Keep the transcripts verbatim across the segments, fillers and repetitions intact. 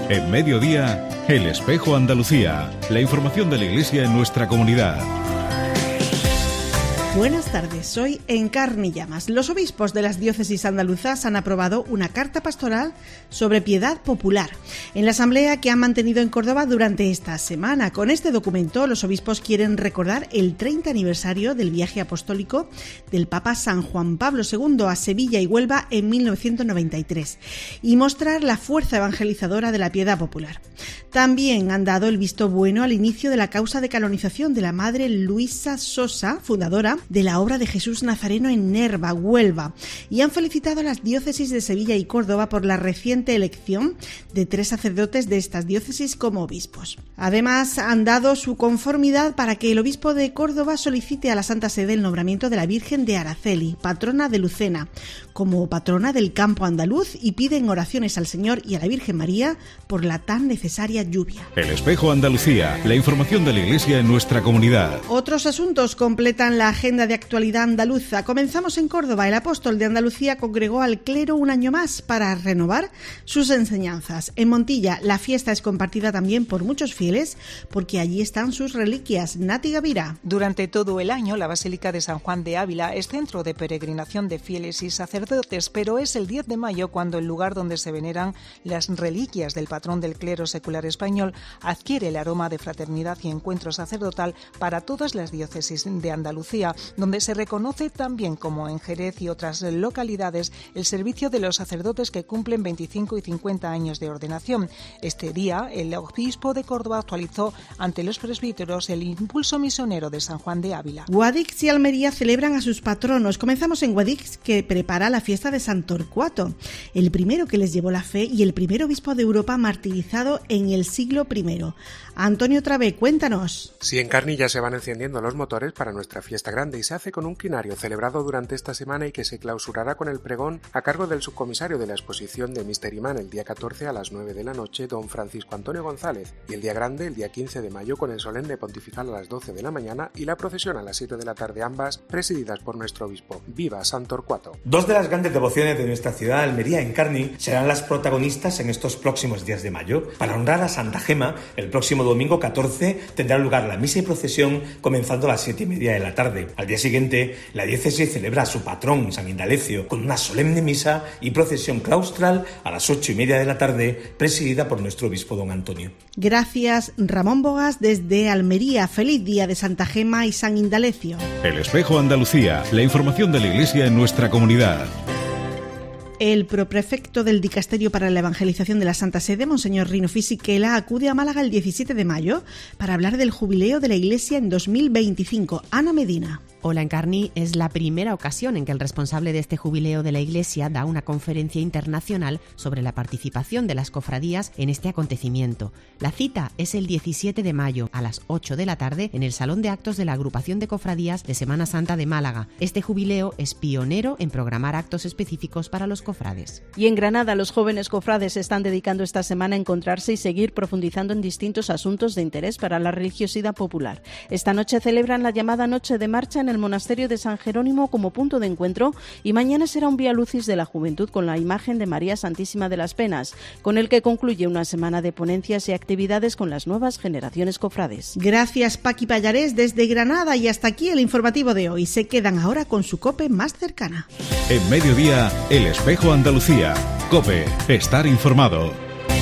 En Mediodía, El Espejo Andalucía. La información de la Iglesia en nuestra comunidad. Buenas tardes, soy Encarni Llamas. Los obispos de las diócesis andaluzas han aprobado una carta pastoral sobre piedad popular en la asamblea que han mantenido en Córdoba durante esta semana. Con este documento, los obispos quieren recordar el treinta aniversario del viaje apostólico del Papa San Juan Pablo segundo a Sevilla y Huelva en mil novecientos noventa y tres y mostrar la fuerza evangelizadora de la piedad popular. También han dado el visto bueno al inicio de la causa de canonización de la Madre Luisa Sosa, fundadora de la Obra de Jesús Nazareno en Nerva, Huelva, y han felicitado a las diócesis de Sevilla y Córdoba por la reciente elección de tres sacerdotes de estas diócesis como obispos. Además, han dado su conformidad para que el obispo de Córdoba solicite a la Santa Sede el nombramiento de la Virgen de Araceli, patrona de Lucena, como patrona del campo andaluz, y piden oraciones al Señor y a la Virgen María por la tan necesaria lluvia. El Espejo Andalucía, la información de la Iglesia en nuestra comunidad. Otros asuntos completan la agenda de actualidad andaluza. Comenzamos en Córdoba. El apóstol de Andalucía congregó al clero un año más para renovar sus enseñanzas. En Montilla, la fiesta es compartida también por muchos fieles porque allí están sus reliquias. Nati Gavira. Durante todo el año, la Basílica de San Juan de Ávila es centro de peregrinación de fieles y sacerdotes, pero es el diez de mayo cuando el lugar donde se veneran las reliquias del patrón del clero secular español adquiere el aroma de fraternidad y encuentro sacerdotal para todas las diócesis de Andalucía, donde se reconoce también, como en Jerez y otras localidades, el servicio de los sacerdotes que cumplen veinticinco y cincuenta años de ordenación. Este día, el obispo de Córdoba actualizó ante los presbíteros el impulso misionero de San Juan de Ávila. Guadix y Almería celebran a sus patronos. Comenzamos en Guadix, que prepara la fiesta de San Torcuato, el primero que les llevó la fe y el primer obispo de Europa martirizado en el siglo primero. Antonio Travé, cuéntanos. Sí, en Carni ya se van encendiendo los motores para nuestra fiesta grande y se hace con un quinario celebrado durante esta semana y que se clausurará con el pregón a cargo del subcomisario de la exposición de Mystery Man el día catorce a las nueve de la noche, don Francisco Antonio González, y el día grande el día quince de mayo con el solemne pontifical a las doce de la mañana y la procesión a las siete de la tarde, ambas presididas por nuestro obispo. ¡Viva San Torcuato! Dos de las grandes devociones de nuestra ciudad, Almería, en Carni, serán las protagonistas en estos próximos días de mayo. Para honrar a Santa Gema, el próximo domingo catorce tendrá lugar la misa y procesión comenzando a las siete y media de la tarde. Al día siguiente, la diócesis celebra a su patrón, San Indalecio, con una solemne misa y procesión claustral a las ocho y media de la tarde, presidida por nuestro obispo don Antonio. Gracias, Ramón Bogas, desde Almería. Feliz día de Santa Gema y San Indalecio. El Espejo Andalucía, la información de la Iglesia en nuestra comunidad. El proprefecto del Dicasterio para la Evangelización de la Santa Sede, Monseñor Rino Fisichella, acude a Málaga el diecisiete de mayo para hablar del jubileo de la Iglesia en dos mil veinticinco. Ana Medina. Hola Encarni, es la primera ocasión en que el responsable de este jubileo de la Iglesia da una conferencia internacional sobre la participación de las cofradías en este acontecimiento. La cita es el diecisiete de mayo a las ocho de la tarde en el Salón de Actos de la Agrupación de Cofradías de Semana Santa de Málaga. Este jubileo es pionero en programar actos específicos para los cofrades. Y en Granada, los jóvenes cofrades se están dedicando esta semana a encontrarse y seguir profundizando en distintos asuntos de interés para la religiosidad popular. Esta noche celebran la llamada Noche de Marcha en el monasterio de San Jerónimo como punto de encuentro y mañana será un Vía Lucis de la Juventud con la imagen de María Santísima de las Penas, con el que concluye una semana de ponencias y actividades con las nuevas generaciones cofrades. Gracias, Paqui Pallarés, desde Granada, y hasta aquí el informativo de hoy. Se quedan ahora con su COPE más cercana. En Mediodía, El Espejo Andalucía. COPE, estar informado.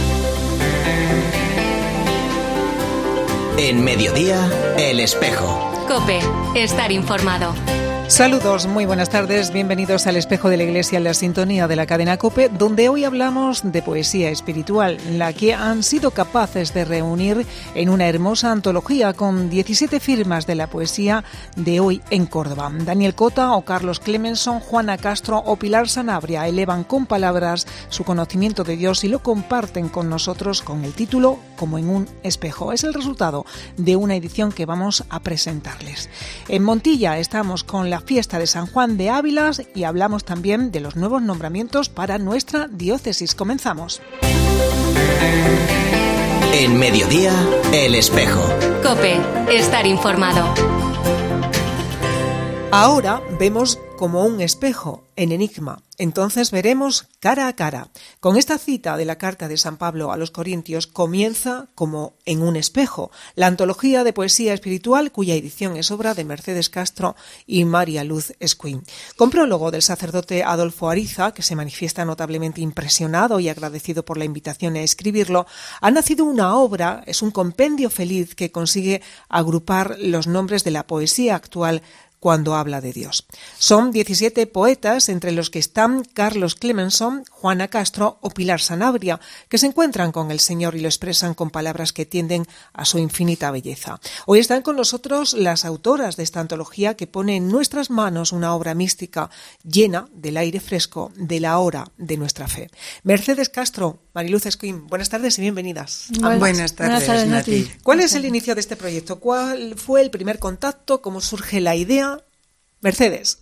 En Mediodía, El Espejo. COPE, estar informado. Saludos, muy buenas tardes, bienvenidos al Espejo de la Iglesia en la sintonía de la cadena COPE, donde hoy hablamos de poesía espiritual, la que han sido capaces de reunir en una hermosa antología con diecisiete firmas de la poesía de hoy en Córdoba. Daniel Cota o Carlos Clemenson, Juana Castro o Pilar Sanabria elevan con palabras su conocimiento de Dios y lo comparten con nosotros con el título Como en un espejo. Es el resultado de una edición que vamos a presentarles. En Montilla estamos con la fiesta de San Juan de Ávila y hablamos también de los nuevos nombramientos para nuestra diócesis. Comenzamos. En Mediodía, El Espejo. COPE, estar informado. Ahora vemos como un espejo, en enigma. Entonces veremos cara a cara. Con esta cita de la carta de San Pablo a los Corintios comienza como en un espejo, la antología de poesía espiritual cuya edición es obra de Mercedes Castro y María Luz Escuín. Con prólogo del sacerdote Adolfo Ariza, que se manifiesta notablemente impresionado y agradecido por la invitación a escribirlo, ha nacido una obra, es un compendio feliz que consigue agrupar los nombres de la poesía actual cuando habla de Dios. Son diecisiete poetas, entre los que están Carlos Clemenson, Juana Castro o Pilar Sanabria, que se encuentran con el Señor y lo expresan con palabras que tienden a su infinita belleza. Hoy están con nosotros las autoras de esta antología que pone en nuestras manos una obra mística llena del aire fresco de la hora de nuestra fe. Mercedes Castro, Mariluz Escuín, buenas tardes y bienvenidas. Buenas, buenas tardes, buenas tardes Nati. ¿Cuál es el inicio de este proyecto? ¿Cuál fue el primer contacto? ¿Cómo surge la idea? Mercedes.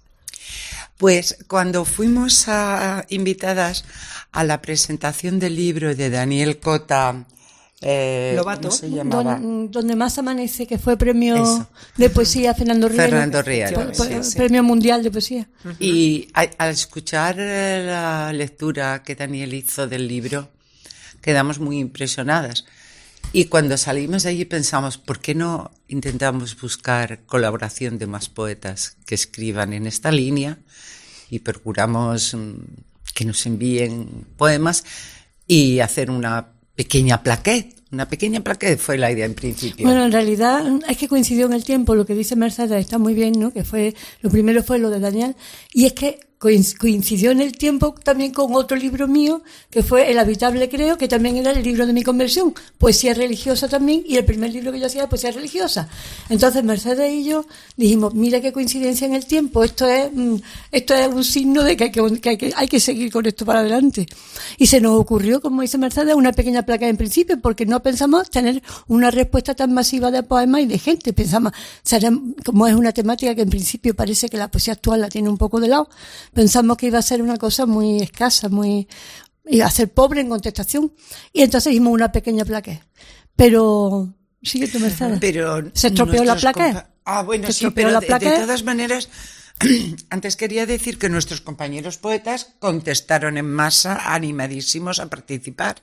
Pues cuando fuimos a, invitadas a la presentación del libro de Daniel Cota, eh, Lobato, ¿cómo se llamaba? Don, donde más amanece, que fue premio Eso. de poesía Fernando Riera. Fernando Riera, sí, sí, sí. Premio mundial de poesía. Y a, al escuchar la lectura que Daniel hizo del libro, quedamos muy impresionadas. Y cuando salimos de allí pensamos, ¿por qué no intentamos buscar colaboración de más poetas que escriban en esta línea? Y procuramos que nos envíen poemas y hacer una pequeña plaquette. Una pequeña plaquette fue la idea en principio. Bueno, en realidad es que coincidió en el tiempo, lo que dice Mercedes está muy bien, ¿no? Que fue, lo primero fue lo de Daniel, y es que coincidió en el tiempo también con otro libro mío, que fue El habitable creo, que también era el libro de mi conversión, poesía religiosa también, y el primer libro que yo hacía era poesía religiosa. Entonces Mercedes y yo dijimos, mira qué coincidencia en el tiempo, esto es esto es un signo de que hay que, que, hay que hay que seguir con esto para adelante. Y se nos ocurrió, como dice Mercedes, una pequeña placa en principio, porque no pensamos tener una respuesta tan masiva de poemas y de gente. Pensamos, como es una temática que en principio parece que la poesía actual la tiene un poco de lado, pensamos que iba a ser una cosa muy escasa, muy iba a ser pobre en contestación. Y entonces hicimos una pequeña plaquette. Pero, sigue tu Mercedes. Pero se estropeó la plaquette. Compa- ah, bueno, sí, pero de, de todas maneras, antes quería decir que nuestros compañeros poetas contestaron en masa, animadísimos a participar.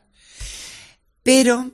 Pero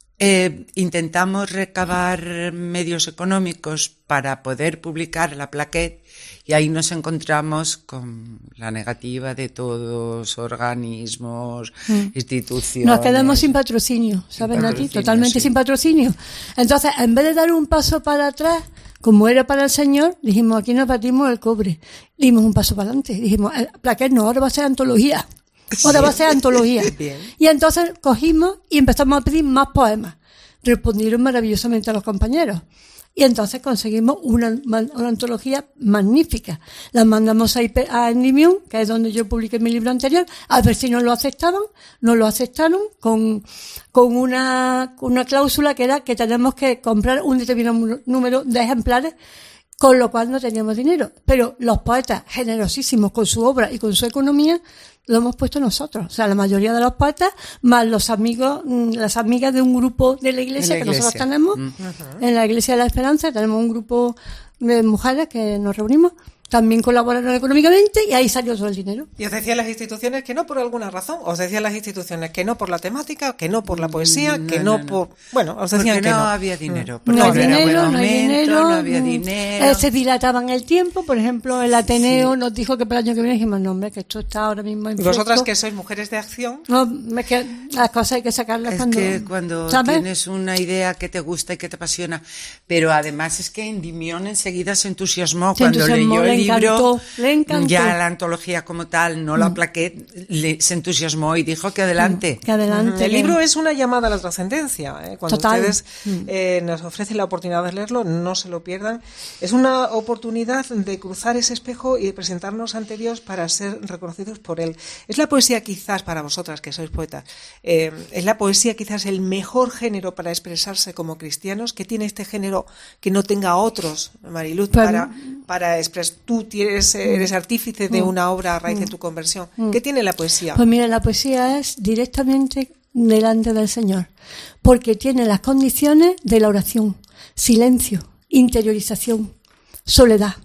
eh, intentamos recabar medios económicos para poder publicar la plaquette. Y ahí nos encontramos con la negativa de todos, organismos, mm. instituciones. Nos quedamos sin patrocinio, ¿sabes, Nati? Totalmente sí. sin patrocinio. Entonces, en vez de dar un paso para atrás, como era para el Señor, dijimos, aquí nos batimos el cobre. Dimos un paso para adelante. Dijimos, el plaquette no, ahora va a ser antología. Ahora va a ser antología. Y entonces cogimos y empezamos a pedir más poemas. Respondieron maravillosamente a los compañeros. Y entonces conseguimos una, una antología magnífica. La mandamos a, a Endymion, que es donde yo publiqué mi libro anterior, a ver si nos lo aceptaban. Nos lo aceptaron con, con una, con una cláusula que era que tenemos que comprar un determinado número de ejemplares, con lo cual no teníamos dinero. Pero los poetas, generosísimos con su obra y con su economía, lo hemos puesto nosotros. O sea, la mayoría de los poetas, más los amigos, las amigas de un grupo de la iglesia, de la iglesia. que nosotros tenemos, uh-huh. en la Iglesia de la Esperanza, tenemos un grupo de mujeres que nos reunimos, también colaboraron económicamente y ahí salió todo el dinero. ¿Y os decían las instituciones que no por alguna razón? ¿Os decían las instituciones que no por la temática, que no por la poesía, no, que no, no, no por... Bueno, os decían porque que no. no había dinero. No, no hay dinero, no momento, hay dinero. No había dinero. Eh, se dilataban el tiempo. Por ejemplo, el Ateneo sí. nos dijo que para el año que viene dijimos, no, hombre, que esto está ahora mismo en ¿Y vosotras que sois mujeres de acción? No, es que las cosas hay que sacarlas es cuando... Es que cuando ¿sabes? Tienes una idea que te gusta y que te apasiona, pero además es que Endymion enseguida se entusiasmó se cuando entusiasmó, leyó el libro... Encantó. Le encantó. Ya la antología como tal, no la plaquette, le, se entusiasmó y dijo que adelante. Que adelante. El libro es una llamada a la trascendencia. ¿eh? Cuando Total. ustedes eh, nos ofrecen la oportunidad de leerlo, no se lo pierdan. Es una oportunidad de cruzar ese espejo y de presentarnos ante Dios para ser reconocidos por Él. Es la poesía quizás para vosotras, que sois poetas, eh, es la poesía quizás el mejor género para expresarse como cristianos. ¿Qué tiene este género que no tenga otros, Mariluz, Pero, para, para expresar? Tú tienes, eres artífice de una obra a raíz de tu conversión. ¿Qué tiene la poesía? Pues mira, la poesía es directamente delante del Señor, porque tiene las condiciones de la oración: silencio, interiorización, soledad.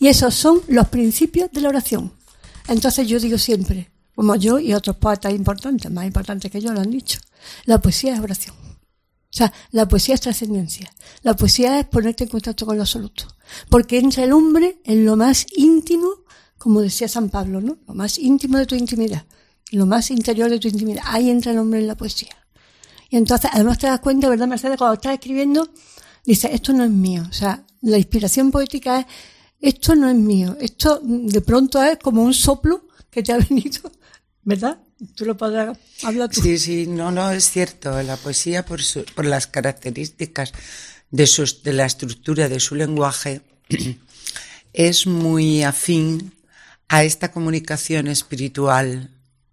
Y esos son los principios de la oración. Entonces yo digo siempre, como yo y otros poetas importantes, más importantes que yo lo han dicho, la poesía es oración. O sea, la poesía es trascendencia. La poesía es ponerte en contacto con lo absoluto. Porque entra el hombre en lo más íntimo, como decía San Pablo, ¿no? Lo más íntimo de tu intimidad. Lo más interior de tu intimidad. Ahí entra el hombre en la poesía. Y entonces, además te das cuenta, ¿verdad, Mercedes? Cuando estás escribiendo, dices, esto no es mío. O sea, la inspiración poética es, esto no es mío. Esto de pronto es como un soplo que te ha venido, ¿verdad? Tú lo podrás hablar tú. Sí, sí, no, no, es cierto. La poesía, por, su, por las características de, sus, de la estructura de su lenguaje, es muy afín a esta comunicación espiritual,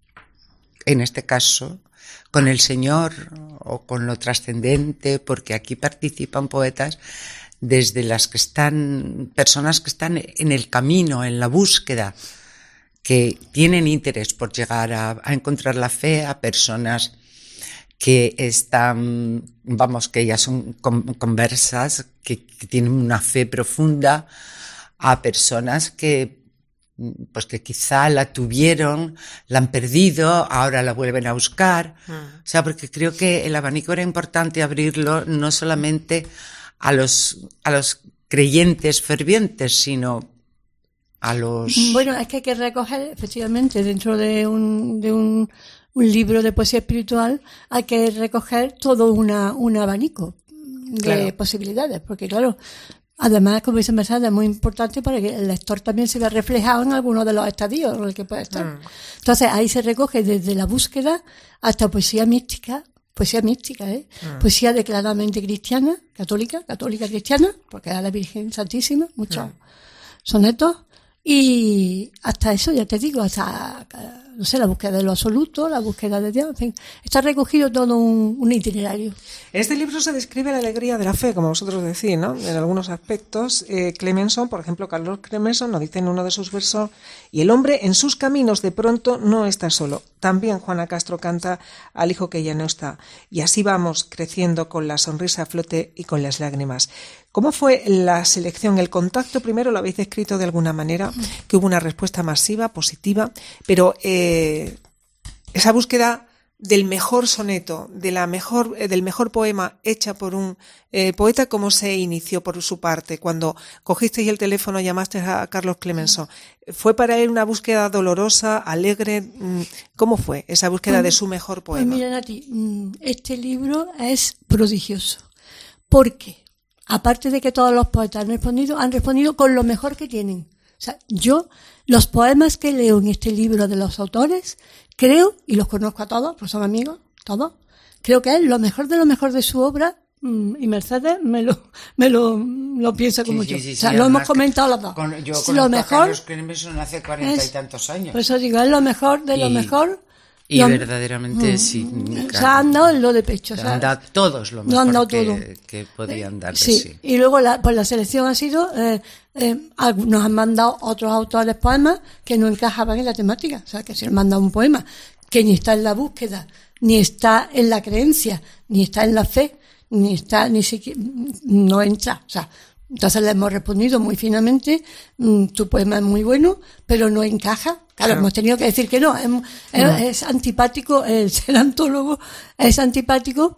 en este caso, con el Señor o con lo trascendente, porque aquí participan poetas desde las que están, personas que están en el camino, en la búsqueda, que tienen interés por llegar a, a encontrar la fe, a personas que están, vamos, que ya son con, conversas, que, que tienen una fe profunda, a personas que, pues que quizá la tuvieron, la han perdido, ahora la vuelven a buscar. Mm. O sea, porque creo que el abanico era importante abrirlo no solamente a los, a los creyentes fervientes, sino a los... Bueno, es que hay que recoger, efectivamente, dentro de un, de un, un libro de poesía espiritual, hay que recoger todo una, un abanico de claro. posibilidades, porque claro, además, como dice Mercedes, es muy importante para que el lector también se vea reflejado en alguno de los estadios en el que puede estar. Mm. Entonces, ahí se recoge desde la búsqueda hasta poesía mística, poesía mística, ¿eh? Mm. Poesía declaradamente cristiana, católica, católica cristiana, porque era la Virgen Santísima, muchos mm. sonetos. Y hasta eso, ya te digo, hasta, no sé, la búsqueda de lo absoluto, la búsqueda de Dios, en fin, está recogido todo un, un itinerario. En este libro se describe la alegría de la fe, como vosotros decís, ¿no? En algunos aspectos. Eh, Clemenson, por ejemplo, Carlos Clemenson nos dice en uno de sus versos, y el hombre en sus caminos de pronto no está solo. También Juana Castro canta al hijo que ya no está. Y así vamos creciendo con la sonrisa a flote y con las lágrimas. ¿Cómo fue la selección? El contacto primero lo habéis descrito de alguna manera, que hubo una respuesta masiva, positiva, pero eh, esa búsqueda del mejor soneto, de la mejor, eh, del mejor poema hecha por un eh, poeta, ¿cómo se inició por su parte? Cuando cogisteis el teléfono y llamasteis a Carlos Clemenson, ¿fue para él una búsqueda dolorosa, alegre? ¿Cómo fue esa búsqueda pues, de su mejor poema? Pues mira, Nati, este libro es prodigioso. ¿Por qué? Aparte de que todos los poetas han respondido, han respondido con lo mejor que tienen. O sea, yo, los poemas que leo en este libro de los autores, creo, y los conozco a todos, pues son amigos, todos, creo que es lo mejor de lo mejor de su obra, y Mercedes me lo, me lo, lo piensa como sí, yo. Sí, sí, o sea, sí, lo hemos comentado los dos. Con, yo lo mejor, a Carlos Clemenson hace cuarenta y tantos años. Por eso digo, es lo mejor de lo y... mejor. Y lo, verdaderamente mm, sí. O sea, han dado lo de pecho. Han dado todos lo mejor lo han dado que, todo. que podían dar de sí. sí. Y luego la, pues la selección ha sido, eh, eh, nos han mandado otros autores poemas que no encajaban en la temática. O sea, que se han mandado un poema que ni está en la búsqueda, ni está en la creencia, ni está en la fe, ni está, ni siquiera, no entra. O sea, entonces le hemos respondido muy finamente, mmm, tu poema es muy bueno, pero no encaja. Claro, claro, hemos tenido que decir que no, es, no. es, es antipático, el ser antólogo es antipático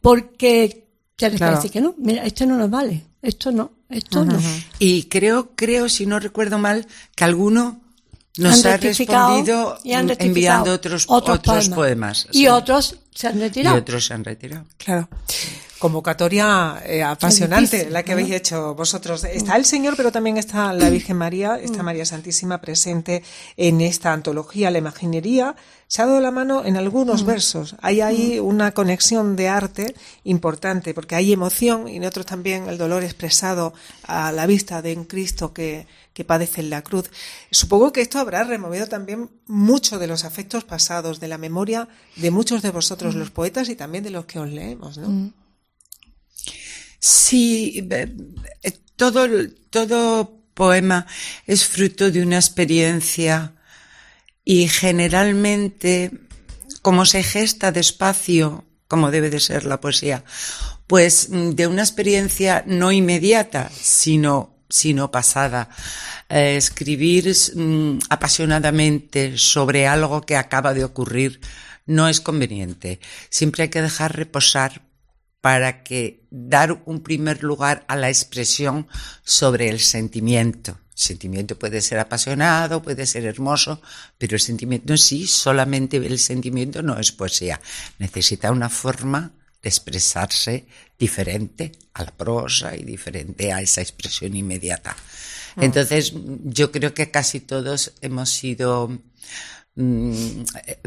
porque tienes claro. que decir que no, mira, esto no nos vale, esto no, esto uh-huh. no. Y creo, creo, si no recuerdo mal, que alguno nos ha respondido enviando otros, otros, otros poemas. poemas y sí. otros se han retirado. Y otros se han retirado. Claro. Convocatoria eh, apasionante difícil, la que ¿no? habéis hecho vosotros. Está el Señor, pero también está la Virgen María, está María Santísima presente en esta antología. La imaginería se ha dado la mano en algunos mm. versos. Hay ahí una conexión de arte importante, porque hay emoción y en otros también el dolor expresado a la vista de un Cristo que, que padece en la cruz. Supongo que esto habrá removido también mucho de los afectos pasados, de la memoria de muchos de vosotros, mm. los poetas, y también de los que os leemos, ¿no? Mm. Sí, todo, todo poema es fruto de una experiencia y generalmente, como se gesta despacio, como debe de ser la poesía, pues de una experiencia no inmediata, sino sino pasada. Eh, escribir mm, apasionadamente sobre algo que acaba de ocurrir no es conveniente. Siempre hay que dejar reposar para que dar un primer lugar a la expresión sobre el sentimiento. El sentimiento puede ser apasionado, puede ser hermoso, pero el sentimiento en sí, solamente el sentimiento no es poesía. Necesita una forma de expresarse diferente a la prosa y diferente a esa expresión inmediata. Mm. Entonces, yo creo que casi todos hemos sido... Mm,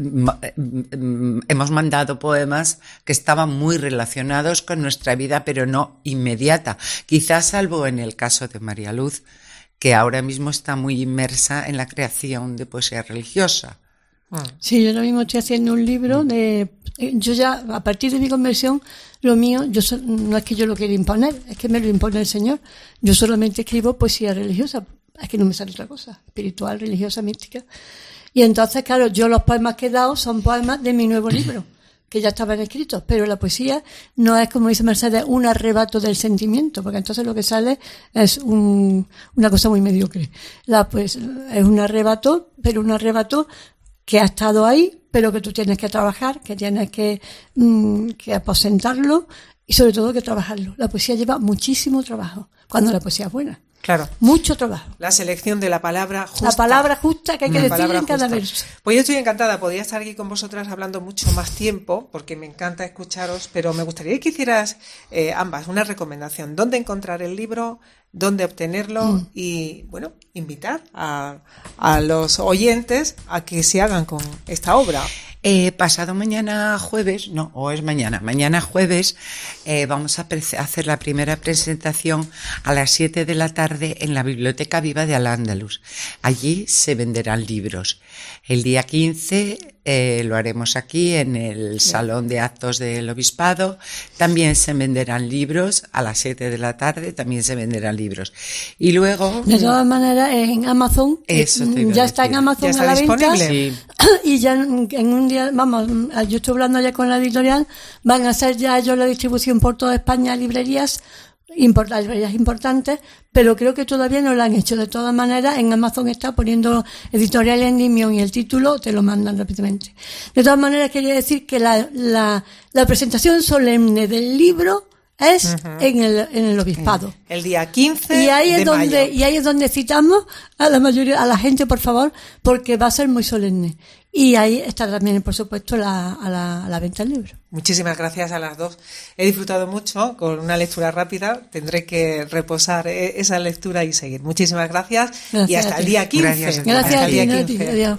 hemos mandado poemas que estaban muy relacionados con nuestra vida, pero no inmediata. Quizás salvo en el caso de María Luz, que ahora mismo está muy inmersa en la creación de poesía religiosa. Sí, yo ahora mismo estoy haciendo un libro de... Yo ya, a partir de mi conversión, lo mío, yo so, no es que yo lo quiera imponer, es que me lo impone el Señor. Yo solamente escribo poesía religiosa, es que no me sale otra cosa, espiritual, religiosa, mística. Y entonces, claro, yo los poemas que he dado son poemas de mi nuevo libro, que ya estaban escritos, pero la poesía no es, como dice Mercedes, un arrebato del sentimiento, porque entonces lo que sale es un, una cosa muy mediocre. La, pues, es un arrebato, pero un arrebato que ha estado ahí, pero que tú tienes que trabajar, que tienes que, mmm, que aposentarlo y sobre todo que trabajarlo. La poesía lleva muchísimo trabajo, cuando la poesía es buena. Claro. Mucho trabajo. La selección de la palabra justa. La palabra justa que hay que la decir en cada justa. verso. Pues yo estoy encantada, podría estar aquí con vosotras hablando mucho más tiempo, porque me encanta escucharos, pero me gustaría que hicieras eh, ambas una recomendación. ¿Dónde encontrar el libro? ¿Dónde obtenerlo? Mm. Y, bueno, invitar a, a los oyentes a que se hagan con esta obra. Eh, pasado mañana jueves, no, o es mañana, mañana jueves, eh, vamos a pre- hacer la primera presentación a las siete de la tarde en la Biblioteca Viva de Al-Ándalus. Allí se venderán libros. El día quince eh, lo haremos aquí en el Salón de Actos del Obispado. También se venderán libros a las siete de la tarde, también se venderán libros. Y luego... De todas maneras, en Amazon, eso ya está en Amazon está a la disponible. venta. Sí. Y ya en un día, vamos, yo estoy hablando ya con la editorial, van a hacer ya ellos la distribución por toda España, librerías, import, librerías importantes, pero creo que todavía no lo han hecho. De todas maneras, en Amazon está poniendo editorial en Endymion y el título te lo mandan rápidamente. De todas maneras, quería decir que la, la, la presentación solemne del libro es uh-huh. en el en el obispado. El día quince y ahí es de donde mayo. Y ahí es donde citamos a la mayoría, a la gente, por favor, porque va a ser muy solemne. Y ahí está también, por supuesto, la, a, la, a la venta del libro. Muchísimas gracias a las dos. He disfrutado mucho con una lectura rápida. Tendré que reposar esa lectura y seguir. Muchísimas gracias. Gracias y hasta el día quince. Gracias, gracias hasta a el día ti, quince. Adiós.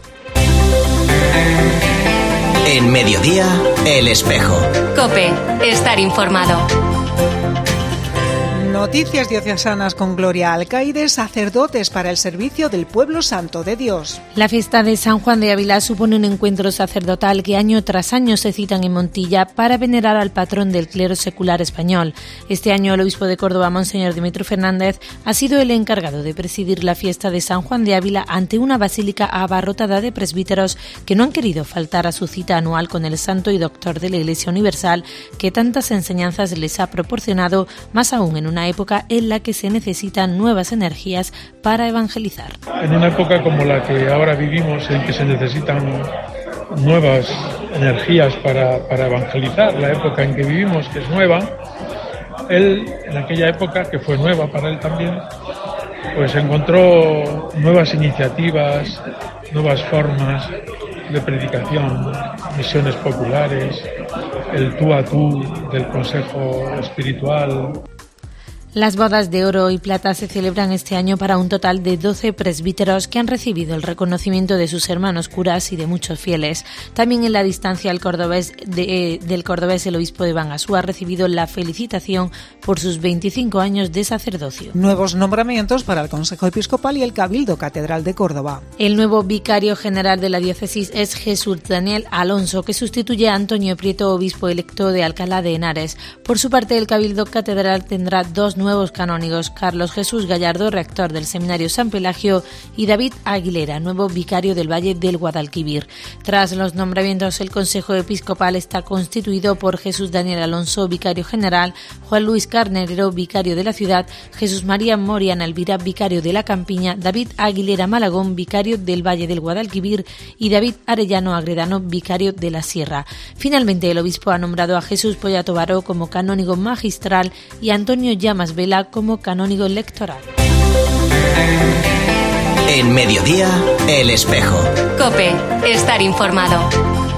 En Mediodía, El Espejo. COPE, estar informado. Noticias diocesanas con Gloria Alcaide, sacerdotes para el servicio del pueblo santo de Dios. La fiesta de San Juan de Ávila supone un encuentro sacerdotal que año tras año se citan en Montilla para venerar al patrón del clero secular español. Este año el obispo de Córdoba, Monseñor Dimitrio Fernández, ha sido el encargado de presidir la fiesta de San Juan de Ávila ante una basílica abarrotada de presbíteros que no han querido faltar a su cita anual con el santo y doctor de la Iglesia Universal que tantas enseñanzas les ha proporcionado, más aún en una época en la que se necesitan nuevas energías para evangelizar. En una época como la que ahora vivimos, en que se necesitan nuevas energías para, para evangelizar, la época en que vivimos, que es nueva, él, en aquella época, que fue nueva para él también, pues encontró nuevas iniciativas, nuevas formas de predicación, misiones populares, el tú a tú del consejo espiritual. Las bodas de oro y plata se celebran este año para un total de doce presbíteros que han recibido el reconocimiento de sus hermanos curas y de muchos fieles. También en la distancia el cordobés de, eh, del cordobés el obispo de Bangasú ha recibido la felicitación por sus veinticinco años de sacerdocio. Nuevos nombramientos para el Consejo Episcopal y el Cabildo Catedral de Córdoba. El nuevo vicario general de la diócesis es Jesús Daniel Alonso, que sustituye a Antonio Prieto, obispo electo de Alcalá de Henares. Por su parte, el Cabildo Catedral tendrá dos nuevos nuevos canónigos: Carlos Jesús Gallardo, rector del Seminario San Pelagio, y David Aguilera, nuevo vicario del Valle del Guadalquivir. Tras los nombramientos, el Consejo Episcopal está constituido por Jesús Daniel Alonso, vicario general, Juan Luis Carnerero, vicario de la ciudad, Jesús María Moriana Elvira, vicario de la Campiña, David Aguilera Malagón, vicario del Valle del Guadalquivir, y David Arellano Agredano, vicario de la Sierra. Finalmente, el obispo ha nombrado a Jesús Pollato Baró como canónigo magistral y a Antonio Llamas Vela como canónigo lectoral. En Mediodía, El Espejo. COPE, estar informado.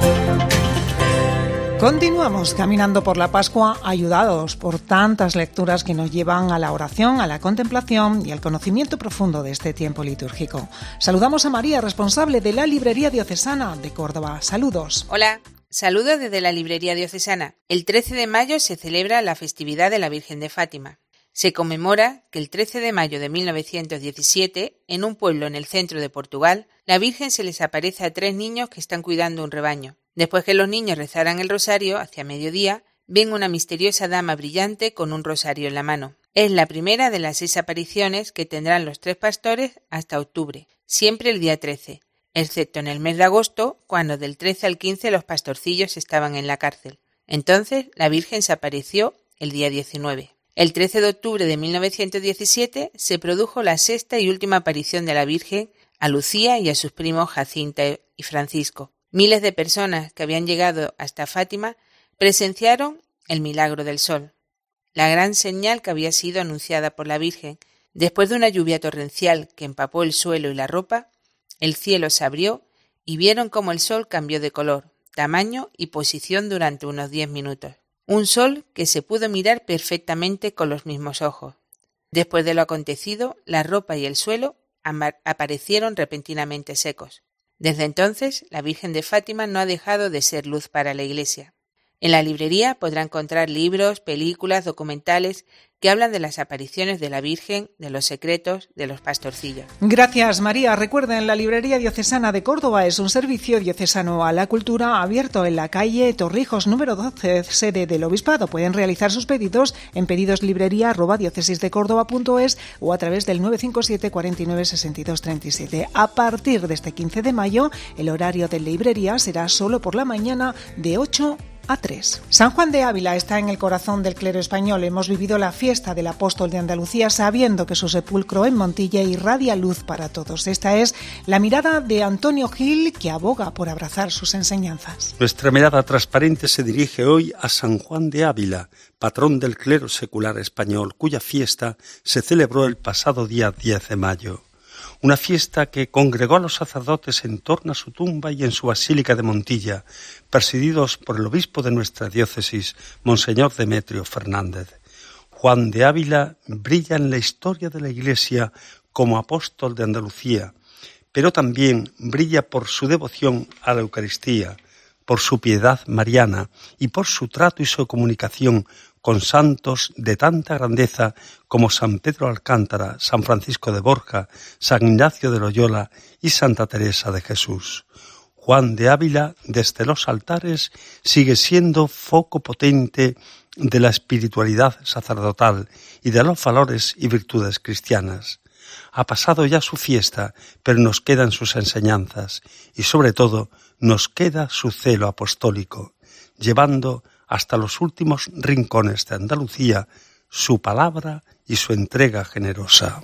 Continuamos caminando por la Pascua, ayudados por tantas lecturas que nos llevan a la oración, a la contemplación y al conocimiento profundo de este tiempo litúrgico. Saludamos a María, responsable de la Librería Diocesana de Córdoba. Saludos. Hola. Saludos desde la Librería Diocesana. El trece de mayo se celebra la festividad de la Virgen de Fátima. Se conmemora que el trece de mayo de mil novecientos diecisiete, en un pueblo en el centro de Portugal, la Virgen se les aparece a tres niños que están cuidando un rebaño. Después que los niños rezaran el rosario, hacia mediodía, ven una misteriosa dama brillante con un rosario en la mano. Es la primera de las seis apariciones que tendrán los tres pastores hasta octubre, siempre el día trece. Excepto en el mes de agosto, cuando del trece al quince los pastorcillos estaban en la cárcel. Entonces, la Virgen se apareció el día diecinueve. El trece de octubre de mil novecientos diecisiete se produjo la sexta y última aparición de la Virgen a Lucía y a sus primos Jacinta y Francisco. Miles de personas que habían llegado hasta Fátima presenciaron el milagro del sol, la gran señal que había sido anunciada por la Virgen. Después de una lluvia torrencial que empapó el suelo y la ropa, el cielo se abrió y vieron cómo el sol cambió de color, tamaño y posición durante unos diez minutos. Un sol que se pudo mirar perfectamente con los mismos ojos. Después de lo acontecido, la ropa y el suelo aparecieron repentinamente secos. Desde entonces, la Virgen de Fátima no ha dejado de ser luz para la Iglesia. En la librería podrá encontrar libros, películas, documentales que hablan de las apariciones de la Virgen, de los secretos, de los pastorcillos. Gracias, María. Recuerden, la Librería Diocesana de Córdoba es un servicio diocesano a la cultura abierto en la calle Torrijos número doce, sede del Obispado. Pueden realizar sus pedidos en pedidoslibrería arroba diocesisdecórdoba.es o a través del nueve cinco siete, cuarenta y nueve, sesenta y dos, treinta y siete. A partir de este quince de mayo, el horario de librería será solo por la mañana de ocho a tres. San Juan de Ávila está en el corazón del clero español. Hemos vivido la fiesta del apóstol de Andalucía sabiendo que su sepulcro en Montilla irradia luz para todos. Esta es la mirada de Antonio Gil, que aboga por abrazar sus enseñanzas. Nuestra mirada transparente se dirige hoy a San Juan de Ávila, patrón del clero secular español, cuya fiesta se celebró el pasado día diez de mayo. Una fiesta que congregó a los sacerdotes en torno a su tumba y en su basílica de Montilla, presididos por el obispo de nuestra diócesis, Monseñor Demetrio Fernández. Juan de Ávila brilla en la historia de la Iglesia como apóstol de Andalucía, pero también brilla por su devoción a la Eucaristía, por su piedad mariana y por su trato y su comunicación con santos de tanta grandeza como San Pedro Alcántara, San Francisco de Borja, San Ignacio de Loyola y Santa Teresa de Jesús. Juan de Ávila, desde los altares, sigue siendo foco potente de la espiritualidad sacerdotal y de los valores y virtudes cristianas. Ha pasado ya su fiesta, pero nos quedan sus enseñanzas y, sobre todo, nos queda su celo apostólico, llevando hasta los últimos rincones de Andalucía su palabra y su entrega generosa.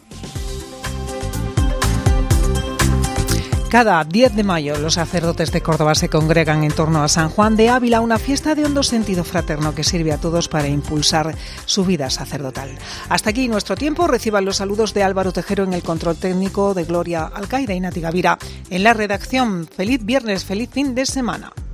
Cada diez de mayo los sacerdotes de Córdoba se congregan en torno a San Juan de Ávila, una fiesta de hondo sentido fraterno que sirve a todos para impulsar su vida sacerdotal. Hasta aquí nuestro tiempo. Reciban los saludos de Álvaro Tejero en el control técnico, de Gloria Alcaide y Nati Gavira en la redacción. Feliz viernes, feliz fin de semana.